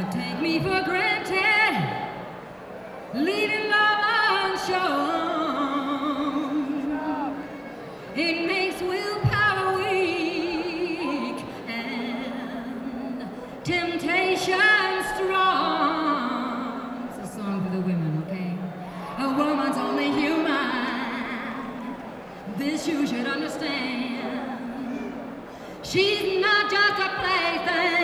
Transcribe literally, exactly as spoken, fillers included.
Take me for granted, leaving love unshown. It makes willpower weak and temptation strong. It's a song for the women, okay? A woman's only human. This you should understand. She's not just a plaything.